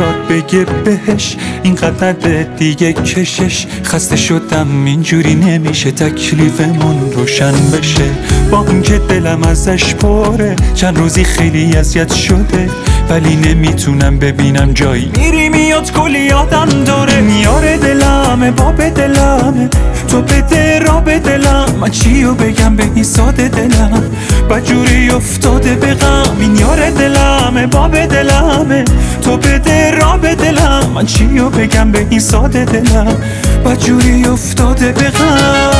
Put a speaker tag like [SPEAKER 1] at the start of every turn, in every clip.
[SPEAKER 1] برات بگه بهش اینقدر دیگه کشش. خسته شدم اینجوری نمیشه تکلیفمون روشن بشه. با اینکه دلم ازش پره چند روزی خیلی اذیت شده، ولی نمیتونم ببینم جایی میری میاد کلی آدم داره. میاره دلمه باب دلمه تو بده را به دلم، من چیو بگم به این ساده دلم بجوری افتاده به غم. این یار دلمه باب دلمه تو بده را به دلم، من چیو بگم به این ساده دلم بجوری افتاده به غم.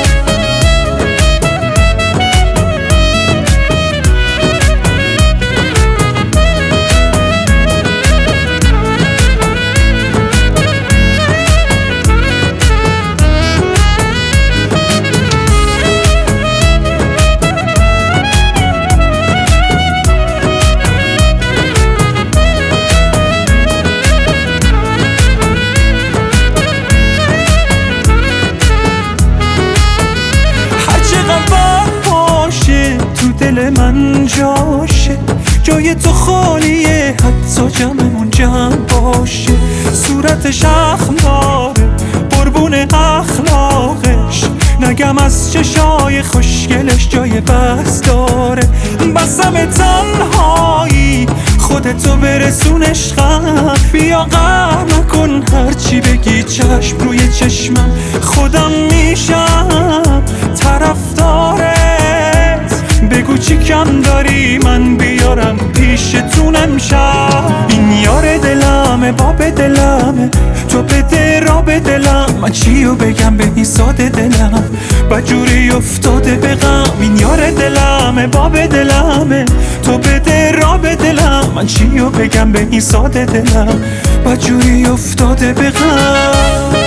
[SPEAKER 1] دل من جاشه جای تو خالیه، حتی جمعمون جمع باشه. صورتش اخم داره قربون اخلاقش، نگم از چشای خوشگلش جای بس داره. بسم تنهایی خودتو برسون عشقم، بیا غم نکن هرچی بگی چشم روی چشمم. خودم میشم طرفدارت، بگو چی کم داری من بیارم پیشتون امشب. این یار دلمه باب دلمه تو بده را به دلم، من چیو بگم به این ساده دلم بجوری افتاده به غم. این یار دلمه باب دلمه تو بده را به دلم، من چیو بگم به این ساده دلم بجوری افتاده به غم.